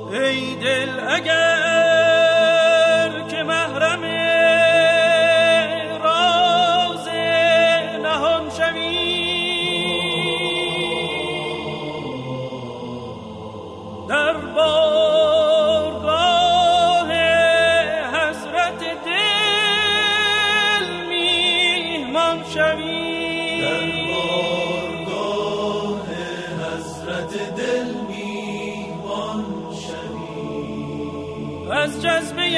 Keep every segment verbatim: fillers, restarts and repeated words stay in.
ای دل اگر که محرم راز نهان شوی، در بارگاه حضرت دل میهمان شوی، در بارگاه حضرت دل میهمان شوی، از جذبه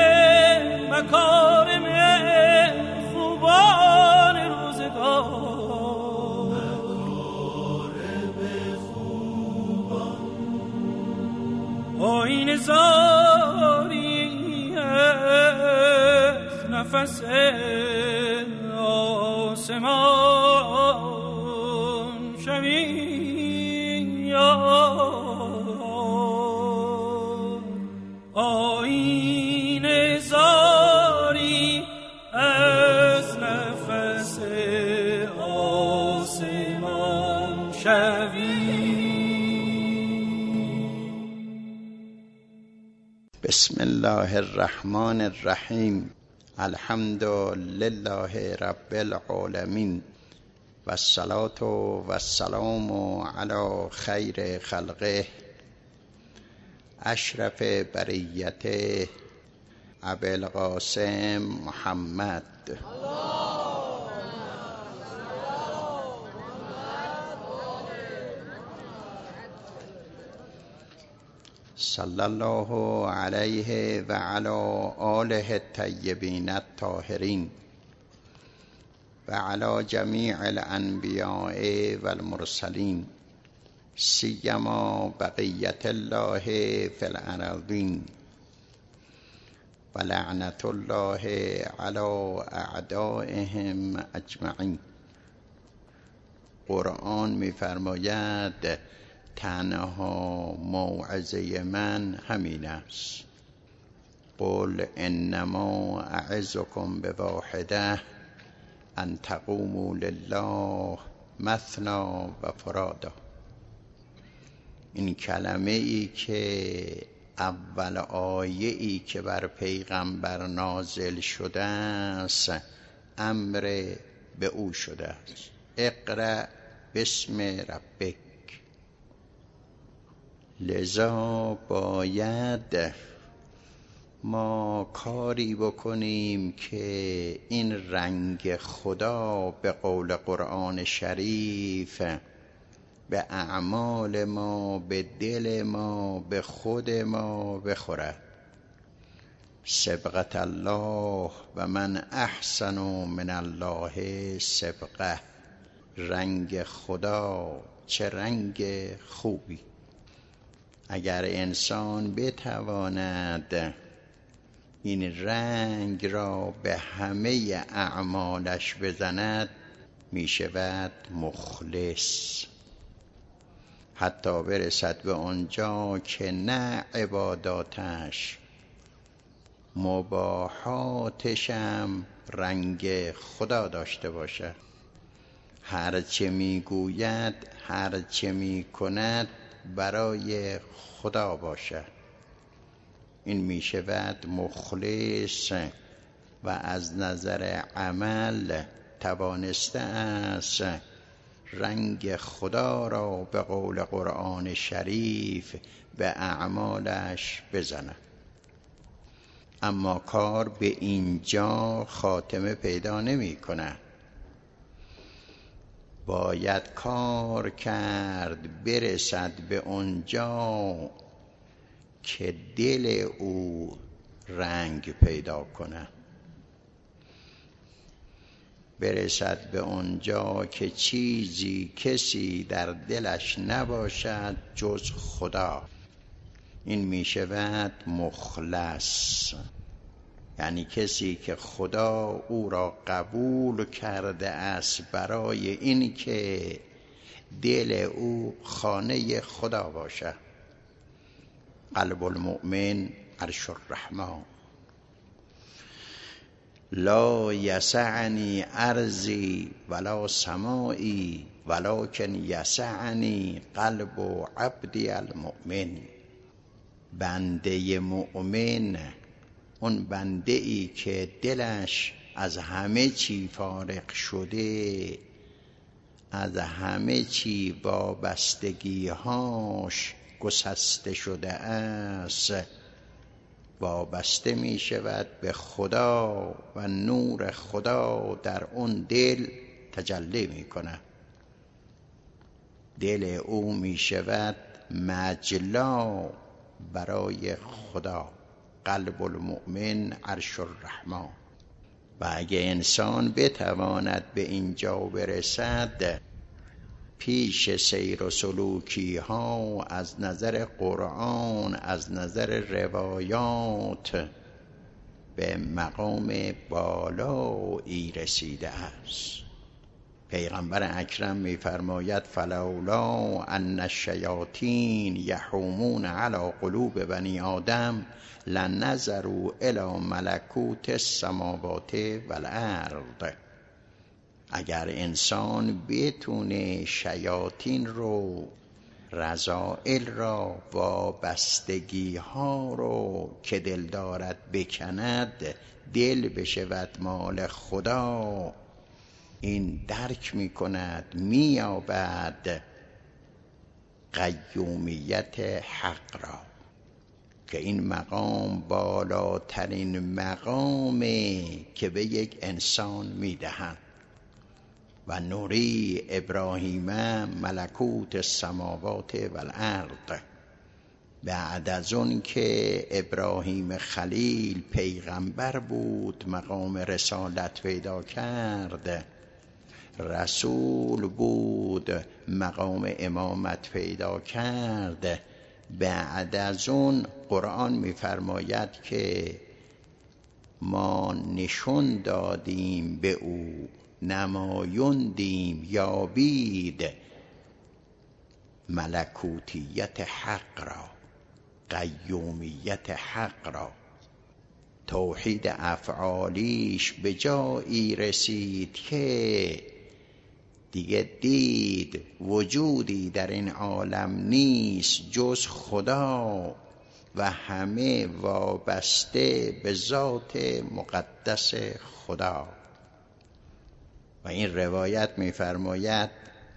مکارم خوبان روزگار، مکارم خوبان آیین زاری از نفس آسمان شوی، آیین زاری از نفس آسمان شوی. بسم الله الرحمن الرحیم. الحمد لله رب العالمین و الصلاة و السلام علی خیر خلقه اشرف بریته ابی القاسم محمد صلی الله علیه و علی آله الطیبین الطاهرین و علی جمیع الانبیاء و المرسلین سیما بقیت الله فی الارضین و لعنت الله علی اعدائهم اجمعین. قرآن می‌فرماید تنها موعظه من همین است. قل انما اعظکم بواحده ان تقوموا لله مثنی و فرادا. این کلمه ای که اول آیه ای که بر پیغمبر نازل شده است امر به او شده است. اقرأ باسم ربک. لذا باید ما کاری بکنیم که این رنگ خدا به قول قرآن شریف به اعمال ما، به دل ما، به خود ما بخورد. صبغت الله و من احسن من الله صبغه. رنگ خدا چه رنگ خوبی. اگر انسان بتواند این رنگ را به همه اعمالش بزند می شود مخلص، حتی برسد به آنجا که نه عباداتش، مباحاتش هم رنگ خدا داشته باشد. هرچه می گوید، هرچه می کند برای خدا باشد. این می شود مخلص و از نظر عمل توانسته است رنگ خدا را به قول قرآن شریف به اعمالش بزند. اما کار به اینجا خاتمه پیدا نمی کند. باید کار کرد برسد به اونجا که دل او رنگ پیدا کنه، برسد به اونجا که چیزی کسی در دلش نباشد جز خدا. این می شود مخلص، یعنی کسی که خدا او را قبول کرده است برای این که دل او خانه خدا باشد. قلب المؤمن عرش الرحمن. لا یسعنی ارضی ولا سمائی ولکن یسعنی قلب عبدی المؤمن. بنده مؤمن، اون بنده ای که دلش از همه چی فارغ شده، از همه چی وابستگی‌هاش گسسته شده است، وابسته می شود به خدا و نور خدا در اون دل تجلی می کند. دل او می شود مجلا برای خدا. قلب المؤمن عرش الرحمن. و اگه انسان بتواند به اینجا برسد، پیش سیر و سلوکی ها از نظر قرآن، از نظر روایات به مقام بالایی رسیده است. پیغمبر اکرم می‌فرماید فلولا ان الشیاطین یحومون علی قلوب بنی آدم لنظروا الی ملکوت السماوات والارض. اگر انسان بتونه شیاطین رو، رذائل را، وابستگی ها رو که دل دارد بکند، دل بشود مال خدا، این درک می کند، می یابد قیومیت حق را، که این مقام بالاترین مقامی که به یک انسان می دهند. و نوری ابراهیم ملکوت السماوات والارض. بعد از اون که ابراهیم خلیل پیغمبر بود، مقام رسالت پیدا کرد، رسول بود، مقام امامت پیدا کرد، بعد از اون قرآن می‌فرماید که ما نشون دادیم به او، نمایوندیم یابید ملکوتیت حق را، قیومیت حق را. توحید افعالیش به جایی رسید که دیگه دید وجودی در این عالم نیست جز خدا و همه وابسته به ذات مقدس خدا. و این روایت می‌فرماید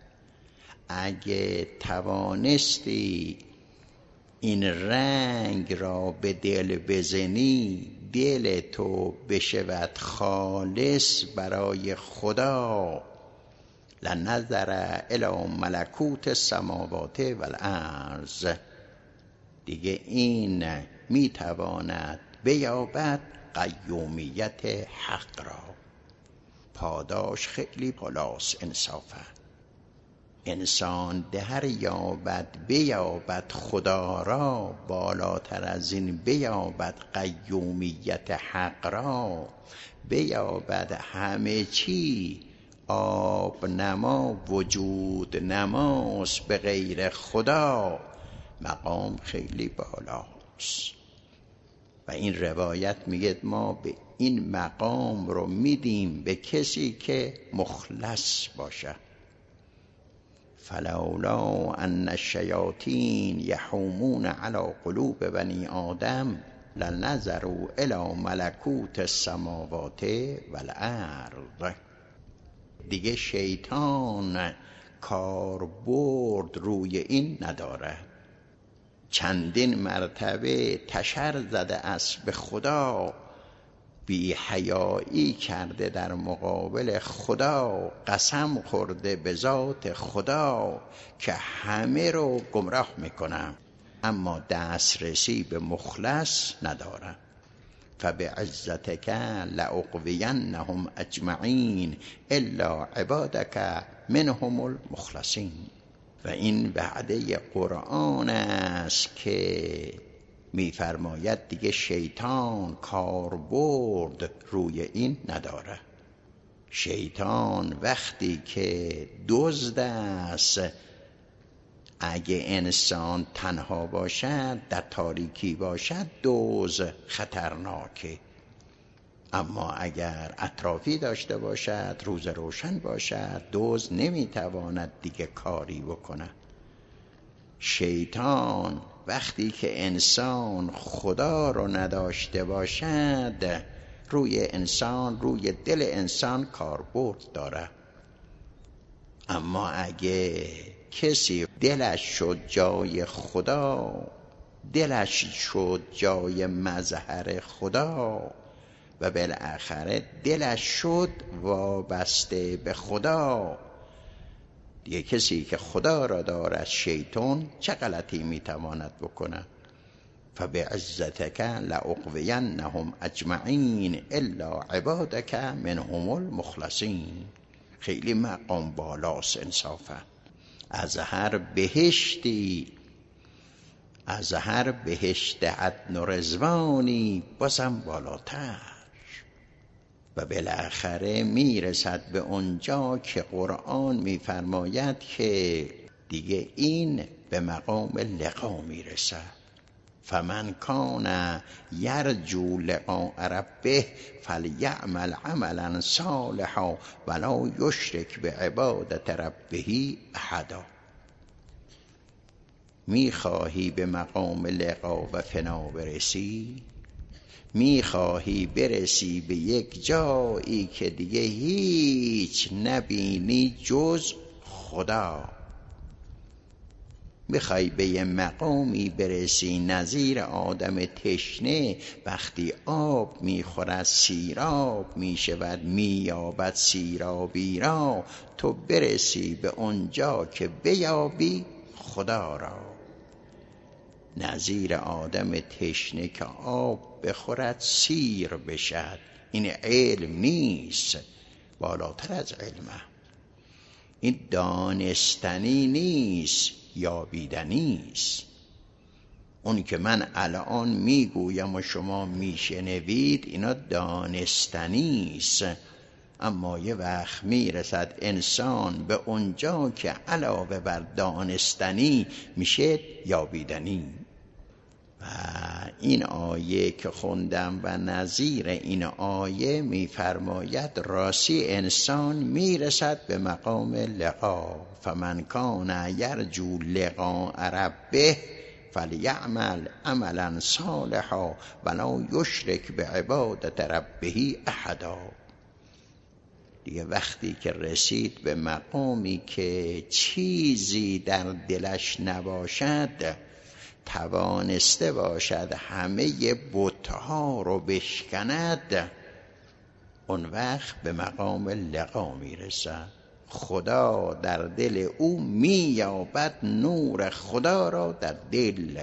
اگه توانستی این رنگ را به دل بزنی، دل تو بشود خالص برای خدا، لنظر الی ملکوت السماوات والارض. دیگه این میتواند بیابد قیومیت حق را. پاداش خیلی بالاست انصافا. انسان در یابد بیابد خدا را، بالاتر از این بیابد قیومیت حق را، بیابد همه چی آب نما وجود نماست به غیر خدا، مقام خیلی بالاست. و این روایت میگه ما به این مقام رو میدیم به کسی که مخلص باشه. فلولا ان الشیاطین یحومون علی قلوب بنی آدم لنظروا الی ملکوت السماوات والارض. دیگه شیطان کاربرد روی این نداره. چندین مرتبه تشر زده است به خدا، بی حیایی کرده در مقابل خدا، قسم خورده به ذات خدا که همه رو گمراه میکنم، اما دسترسی به مخلص ندارم. فبعزتک لاغوینهم اجمعین الا عبادک منهم المخلصین. و این وعده قرآن است که میفرماید دیگه شیطان کاربرد روی این نداره. شیطان وقتی که دزد است، اگه انسان تنها باشد، در تاریکی باشد، دزد خطرناکه. اما اگر اطرافی داشته باشد، روز روشن باشد، دزد نمیتواند دیگه کاری بکنه. شیطان وقتی که انسان خدا رو نداشته باشد، روی انسان، روی دل انسان کاربرد داره. اما اگه کسی دلش شد جای خدا، دلش شد جای مظهر خدا و بالاخره دلش شد وابسته به خدا، دیگه کسی که خدا را دارد شیطان چه غلطی میتواند بکنه؟ فبعزتك لأغوینهم اجمعین الا عبادك منهم المخلصین. خیلی مقام بالاست انصافا. از هر بهشتی، از هر بهشت عدن و رضوانی بازم بالاتر، و بالاخره میرسد به اونجا که قرآن میفرماید که دیگه این به مقام لقا میرسد. فمن کان یرجو لقاء ربه فلیعمل عملا صالحا ولا یشرک بعبادت ربه احدا. میخواهی به مقام لقا و فنا برسی؟ میخواهی برسی به یک جایی که دیگه هیچ نبینی جز خدا؟ میخوای به یه مقامی برسی نظیر آدم تشنه وقتی آب میخورد سیراب میشود، مییابد سیرابی را، تو برسی به اونجا که بیابی خدا را. نظیر آدم تشنه که آب بخورد سیر بشد، این علم نیست، بالاتر از علمه. این دانستنی نیست، یابیدنی است. اون که من الان میگویم و شما میشنوید اینا دانستنی است، اما یه وقت میرسد انسان به اونجا که علاوه بر دانستنی میشه یابیدنی. و این آیه که خوندم و نظیر این آیه میفرماید راستی انسان میرسد به مقام لقا. فمن کان یرجو لقاء ربه فلیعمل عملا صالحا ولا یشرک بعبادت ربه احدا. دیگه وقتی که رسید به مقامی که چیزی در دلش نباشد، توانسته باشد همه بت‌ها رو بشکند، اون وقت به مقام لقا میرسد. خدا در دل او مییابد نور خدا را در دل،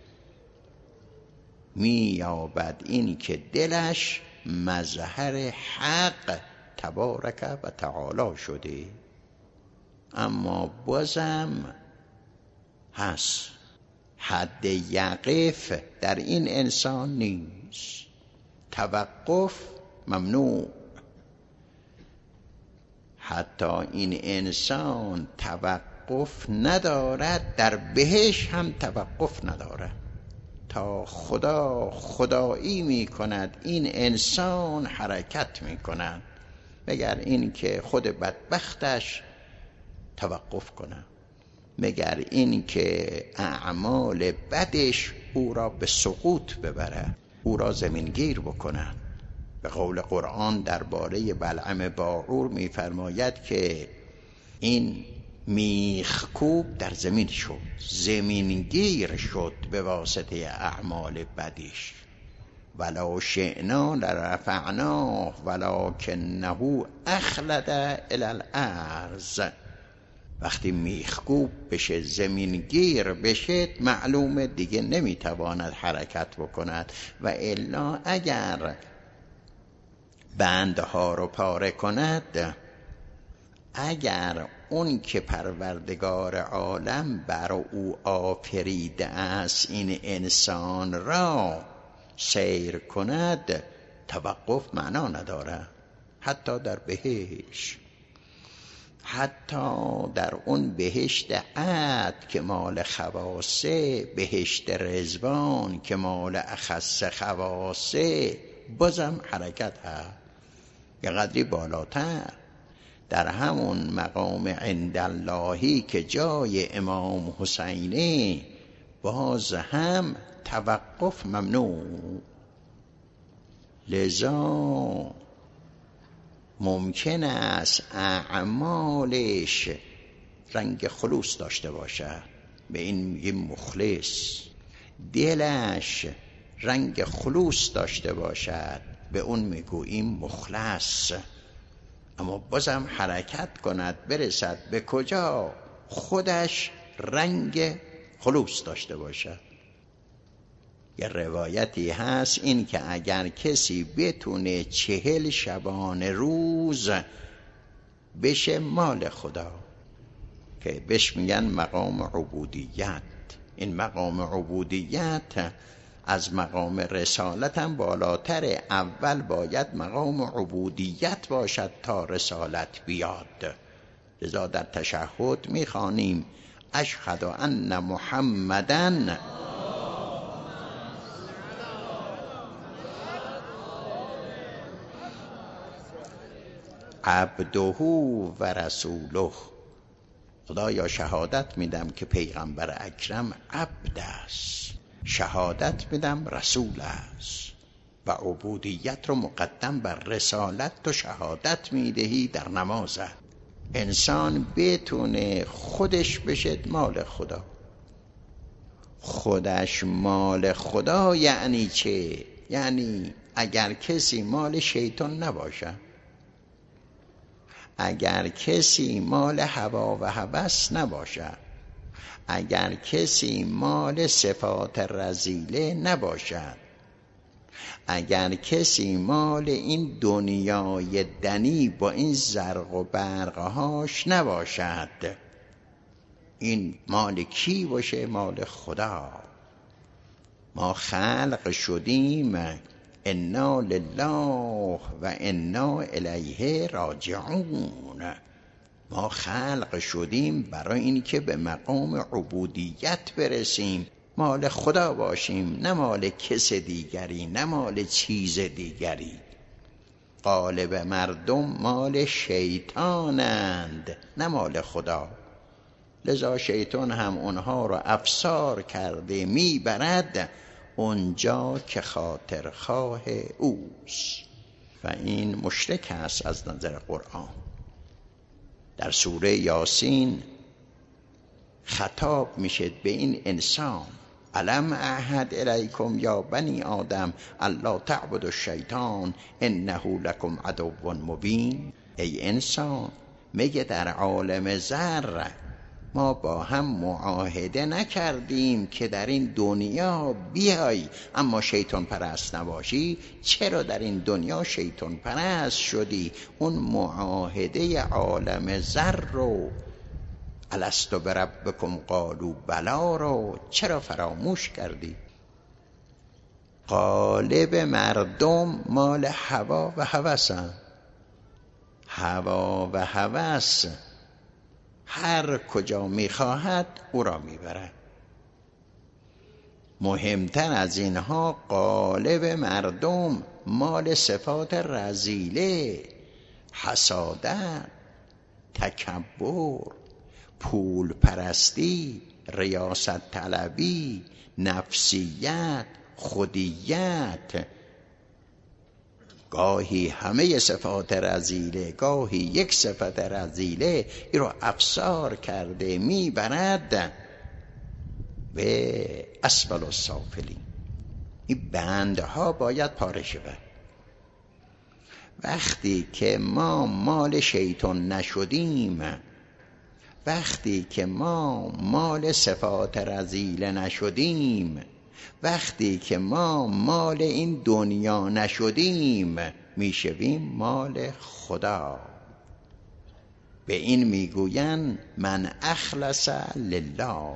مییابد این که دلش مظهر حق تبارک و تعالی شده. اما بازم هست حد یقف در این انسان نیست، توقف ممنوع. حتی این انسان توقف ندارد، در بهش هم توقف ندارد. تا خدا خدایی می کند این انسان حرکت می کند، مگر این که خود بدبختش توقف کنه، مگر این که اعمال بدش او را به سقوط ببره، او را زمینگیر بکنه. به قول قرآن درباره بلعم باعور میفرماید که این میخکوب در زمین شد، زمینگیر شد به واسطه اعمال بدش. ولو شئنا لرفعناه ولکنه اخلد الی الارض. وقتی میخکوب بشه، زمینگیر بشه، معلومه دیگه نمیتواند حرکت بکند. و الا اگر بندها رو پاره کند، اگر اون که پروردگار عالم بر او آفریده است این انسان را سیر کند، توقف معنا نداره. حتی در بهشت، حتی در اون بهشت عد که مال خواصه، بهشت رضوان که مال اخص خواصه، بازم حرکت هست یه قدری بالاتر. در همون مقام عند اللهی که جای امام حسینه، باز هم توقف ممنوع. لذا ممکن است اعمالش رنگ خلوص داشته باشد، به این میگیم مخلص. دلش رنگ خلوص داشته باشد، به اون میگوییم مخلص. اما بازم حرکت کند برسد به کجا؟ خودش رنگ خلوص داشته باشد. یه روایتی هست این که اگر کسی بتونه چهل شبانه روز بشه مال خدا، که بهش میگن مقام عبودیت. این مقام عبودیت از مقام رسالت هم بالاتره. اول باید مقام عبودیت باشد تا رسالت بیاد. لذا در تشهد میخوانیم اشهد ان محمدن عبده و رسوله. خدایا شهادت میدم که پیغمبر اکرم عبد است، شهادت میدم رسول است، و عبودیت رو مقدم بر رسالت تو شهادت میدهی در نمازت. انسان بتونه خودش بشه مال خدا. خودش مال خدا یعنی چه؟ یعنی اگر کسی مال شیطان نباشه، اگر کسی مال هوا و هوس نباشه، اگر کسی مال صفات رذیله نباشد، اگر کسی مال این دنیای دنی با این زرق و برقهاش نباشد، این مال کی باشه؟ مال خدا. ما خلق شدیم انا لله و انا الیه راجعون. ما خلق شدیم برای این که به مقام عبودیت برسیم، مال خدا باشیم، نه مال کس دیگری، نه مال چیز دیگری. غالب مردم مال شیطانند، نه مال خدا. لذا شیطان هم اونها رو افسار کرده میبرد اونجا که خاطرخواه اوست، و این مشرک است از نظر قرآن. در سوره یاسین خطاب میشه به این انسان الم اعهد الیکم یا بنی آدم الا تعبدوا الشیطان انه لکم عدو مبین. ای انسان، میگه در عالم ذر ما با هم معاهده نکردیم که در این دنیا بیای اما شیطان پرست نباشی؟ چرا در این دنیا شیطان پرست شدی؟ اون معاهده عالم ذر رو، الستو بربکم قالوا بلا رو چرا فراموش کردی؟ غالب مردم مال هوا و هوسن. هوا و هوس هر کجا میخواهد او را میبرد. مهمتر از اینها غالب مردم مال صفات رذیله، حسادت، تکبر، پول پرستی، ریاست طلبی، نفسیت، خودیت. گاهی همه صفات رذیله، گاهی یک صفت رذیله ای رو افسار کرده میبرد به اسفل السافلین. این بندها باید پاره شود. وقتی که ما مال شیطان نشدیم، وقتی که ما مال صفات رذیله نشدیم، وقتی که ما مال این دنیا نشدیم، میشویم مال خدا. به این میگوین من اخلص لله.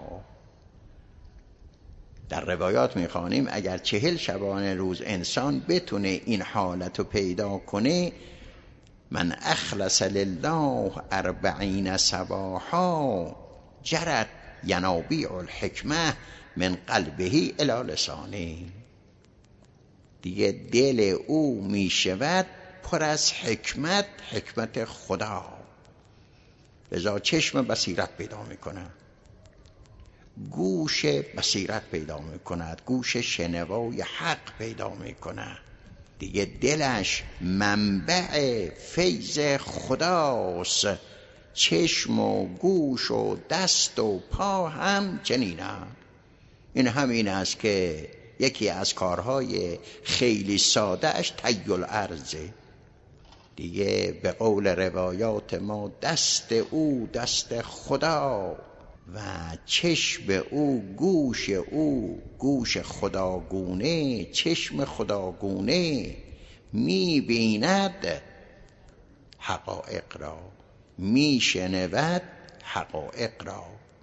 در روایات میخوانیم اگر چهل شبانه روز انسان بتونه این حالت رو پیدا کنه، من اخلص لله اربعین صباحا جرت ینابیع الحکمه من قلبه الی لسانه. دیگه دل او می شود پر از حکمت، حکمت خدا. لذا چشم بصیرت پیدا می کنه. گوش بصیرت پیدا میکند، گوش شنوای حق پیدا میکند. دیگه دلش منبع فیض خداست، چشم و گوش و دست و پا هم چنینم. این همین است که یکی از کارهای خیلی سادهش طی الارضه. دیگه به قول روایات ما دست او دست خدا و چشم او گوش او گوش خداگونه، چشم خداگونه می‌بیند حقایق را، میشنود حقایق را.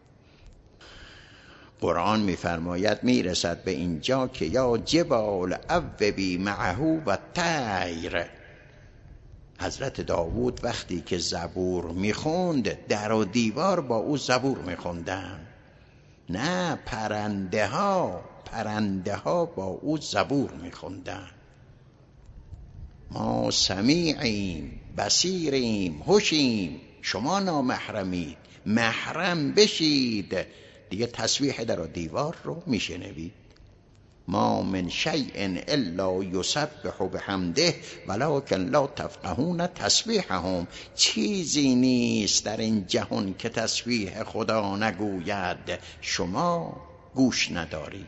قرآن می‌فرماید میرسد به اینجا که یا جبال اوبی معه و طیر. حضرت داوود وقتی که زبور میخوند در و دیوار با او زبور میخوندن. نه، پرنده ها پرنده ها با او زبور میخوندن. ما سمیعیم، بصیریم، هوشیم، شما نامحرمید، محرم بشید. دیگه تسبیح در و دیوار رو میشنوید. ما من شیء الا یسبح بحمده ولکن لا تفقهون تسبیحهم. چیزی نیست در این جهان که تسبیح خدا نگوید، شما گوش ندارید.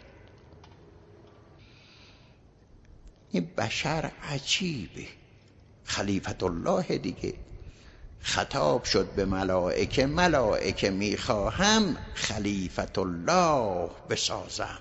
این بشر عجیبه. خلیفت الله دیگه خطاب شد به ملائکه، ملائکه میخواهم خلیفت الله بسازم.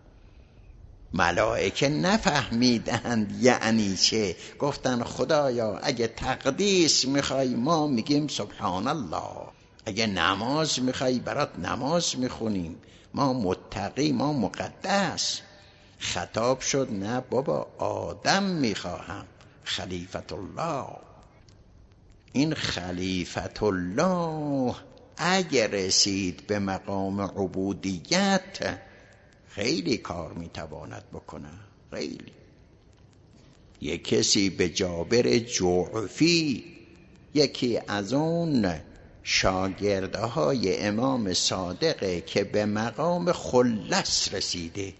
ملائکه نفهمیدند یعنی چه. گفتن خدایا اگه تقدیس میخوای ما میگیم سبحان الله، اگه نماز میخوای برات نماز میخونیم، ما متقی، ما مقدس. خطاب شد نه بابا، آدم میخواهم خلیفت الله. این خلیفت الله اگه رسید به مقام عبودیت خیلی کار میتواند بکنه، خیلی. یک کسی به جابر جعفی، یکی از اون شاگردهای امام صادقه که به مقام خلص رسیده،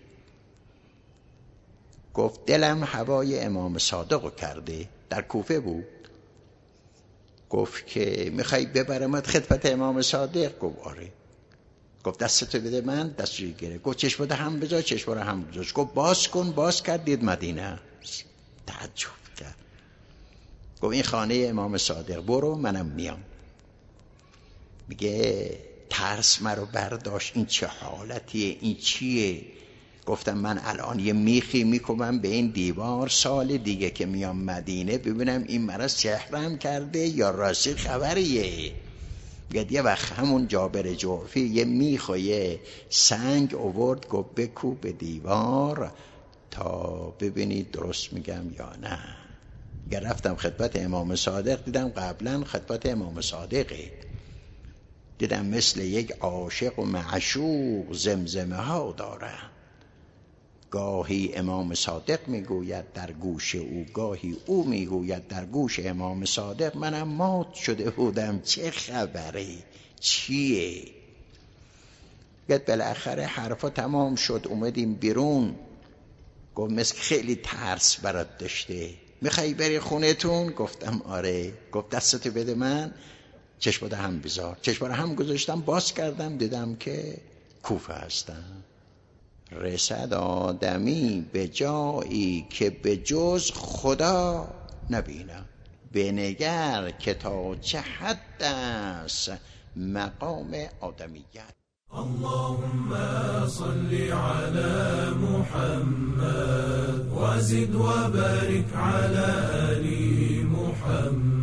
گفت دلم هوای امام صادقو کرده. در کوفه بود. گفت که میخوای ببرمت خدمت امام صادق؟ گفت آره. گفت دستتو بده من، دستشو گرفت. گفت چشم بده هم بذار، چشم رو هم بذار. گفت باز کن، باز کرد، دید مدینه. تعجب کرد. گفت این خانه امام صادق، برو منم میام. میگه ترس مرا برداشت، این چه حالتیه، این چیه؟ گفتم من الان یه میخی میکنم به این دیوار، سال دیگه که میام مدینه ببینم این مرا سحرم کرده یا راستی خبریه. گفت یه وقت همون جابر جعفی یه میخ و یه سنگ آورد، گفت بکو به دیوار تا ببینید درست میگم یا نه. گفت رفتم خدمت امام صادق، دیدم قبلا خدمت امام صادقه، دیدم مثل یک عاشق و معشوق زمزمه ها داره. گاهی امام صادق میگوید در گوش او، گاهی او میگوید در گوش امام صادق. منم مات شده بودم چه خبره، چیه؟ گفت بالاخره حرفا تمام شد، اومدیم بیرون. گفت مثل خیلی ترس برات داشته، میخوای بری خونتون؟ گفتم آره. گفت دستتو بده من، چشم هم بذار. چشم هم گذاشتم، باز کردم، دیدم که کوفه هستم. رسد آدمی به جایی که به جز خدا نبینم. بنگر که تا چه حد است مقام آدمیت. اللهم صل على محمد وزد وبارك على آل محمد.